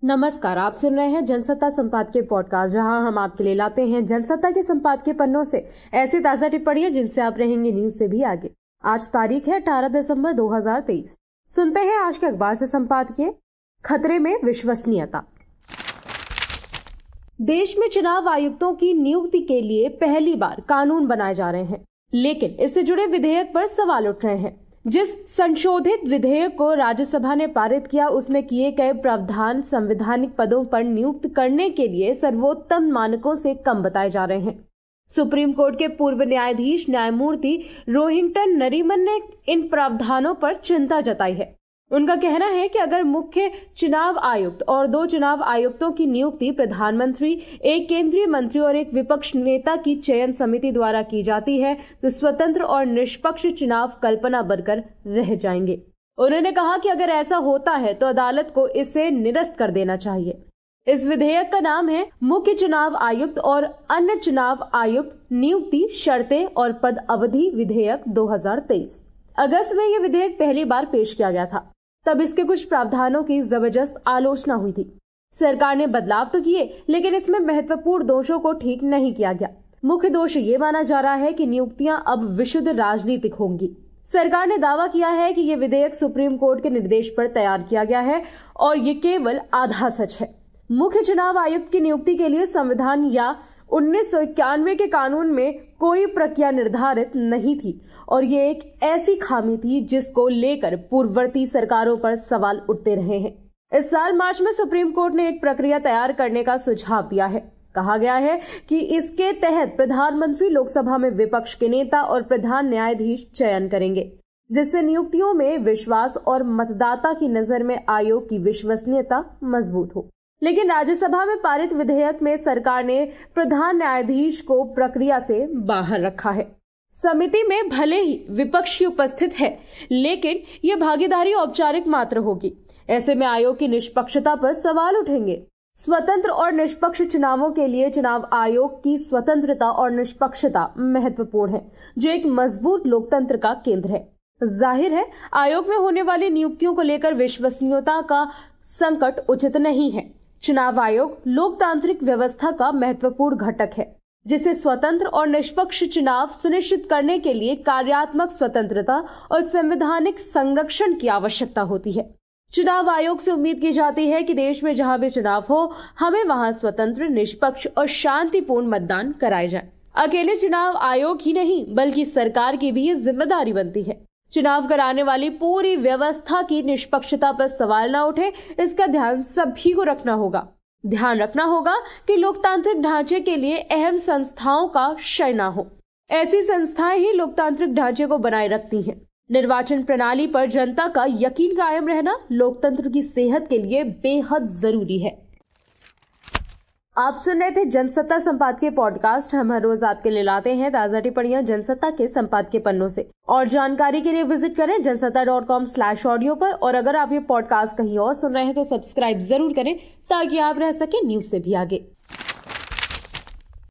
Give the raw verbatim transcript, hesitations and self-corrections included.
नमस्कार, आप सुन रहे हैं जनसत्ता संपादकीय पॉडकास्ट, जहां हम आपके लिए लाते हैं जनसत्ता के संपादकीय पन्नों से ऐसी ताजा टिप्पणियां जिनसे आप रहेंगे न्यूज से भी आगे। आज तारीख है अठारह दिसंबर दो हज़ार तेईस। सुनते हैं आज के अखबार से संपादकीय। खतरे में विश्वसनीयता। देश में चुनाव आयुक्तों की नियुक्ति के लिए पहली बार कानून बनाए जा रहे हैं, लेकिन इससे जुड़े विधेयक पर सवाल उठ रहे हैं। जिस संशोधित विधेयक को राज्यसभा ने पारित किया, उसमें किए गए प्रावधान संवैधानिक पदों पर नियुक्त करने के लिए सर्वोत्तम मानकों से कम बताए जा रहे हैं। सुप्रीम कोर्ट के पूर्व न्यायाधीश न्यायमूर्ति रोहिंटन नरीमन ने इन प्रावधानों पर चिंता जताई है। उनका कहना है कि अगर मुख्य चुनाव आयुक्त और दो चुनाव आयुक्तों की नियुक्ति प्रधानमंत्री, एक केंद्रीय मंत्री और एक विपक्ष नेता की चयन समिति द्वारा की जाती है, तो स्वतंत्र और निष्पक्ष चुनाव कल्पना बनकर रह जाएंगे। उन्होंने कहा कि अगर ऐसा होता है तो अदालत को इसे निरस्त कर देना चाहिए। इस विधेयक का नाम है मुख्य चुनाव आयुक्त और अन्य चुनाव आयुक्त नियुक्ति शर्तें और पद अवधि विधेयक दो हज़ार तेईस। अगस्त में यह विधेयक पहली बार पेश किया गया था। तब इसके कुछ प्रावधानों की जबरदस्त आलोचना हुई थी। सरकार ने बदलाव तो किए, लेकिन इसमें महत्वपूर्ण दोषों को ठीक नहीं किया गया। मुख्य दोष ये माना जा रहा है कि नियुक्तियां अब विशुद्ध राजनीतिक होंगी। सरकार ने दावा किया है कि ये विधेयक सुप्रीम कोर्ट के निर्देश पर तैयार किया गया है और ये केवल आधा सच है। मुख्य चुनाव आयुक्त की नियुक्ति के लिए संविधान या उन्नीस सौ इक्यानवे के कानून में कोई प्रक्रिया निर्धारित नहीं थी और ये एक ऐसी खामी थी जिसको लेकर पूर्ववर्ती सरकारों पर सवाल उठते रहे हैं। इस साल मार्च में सुप्रीम कोर्ट ने एक प्रक्रिया तैयार करने का सुझाव दिया है। कहा गया है कि इसके तहत प्रधानमंत्री लोकसभा में विपक्ष के नेता और प्रधान न्यायाधीश चयन करेंगे, जिससे नियुक्तियों में विश्वास और मतदाता की नजर में आयोग की विश्वसनीयता मजबूत हो। लेकिन राज्यसभा में पारित विधेयक में सरकार ने प्रधान न्यायाधीश को प्रक्रिया से बाहर रखा है। समिति में भले ही विपक्ष की उपस्थित है, लेकिन यह भागीदारी औपचारिक मात्र होगी। ऐसे में आयोग की निष्पक्षता पर सवाल उठेंगे। स्वतंत्र और निष्पक्ष चुनावों के लिए चुनाव आयोग की स्वतंत्रता और निष्पक्षता महत्वपूर्ण है, जो एक मजबूत लोकतंत्र का केंद्र है। जाहिर है, आयोग में होने वाली नियुक्तियों को लेकर विश्वसनीयता का संकट उचित नहीं है। चुनाव आयोग लोकतांत्रिक व्यवस्था का महत्वपूर्ण घटक है, जिसे स्वतंत्र और निष्पक्ष चुनाव सुनिश्चित करने के लिए कार्यात्मक स्वतंत्रता और संवैधानिक संरक्षण की आवश्यकता होती है। चुनाव आयोग से उम्मीद की जाती है कि देश में जहां भी चुनाव हो, हमें वहां स्वतंत्र, निष्पक्ष और शांतिपूर्ण मतदान कराए जाए। अकेले चुनाव आयोग ही नहीं, बल्कि सरकार की भी ये जिम्मेदारी बनती है। चुनाव कराने वाली पूरी व्यवस्था की निष्पक्षता पर सवाल न उठे, इसका ध्यान सभी को रखना होगा। ध्यान रखना होगा कि लोकतांत्रिक ढांचे के लिए अहम संस्थाओं का क्षय न हो। ऐसी संस्थाएं ही लोकतांत्रिक ढांचे को बनाए रखती हैं। निर्वाचन प्रणाली पर जनता का यकीन कायम रहना लोकतंत्र की सेहत के लिए बेहद जरूरी है। आप सुन रहे थे जनसत्ता संपादकीय पॉडकास्ट। हम हर रोज आपके लिए लाते हैं ताजा टिप्पणियां जनसत्ता के संपादकीय पन्नों से। और जानकारी के लिए विजिट करें Jansatta dot com slash audio पर। और अगर आप ये पॉडकास्ट कहीं और सुन रहे हैं तो सब्सक्राइब जरूर करें, ताकि आप रह सके न्यूज से भी आगे।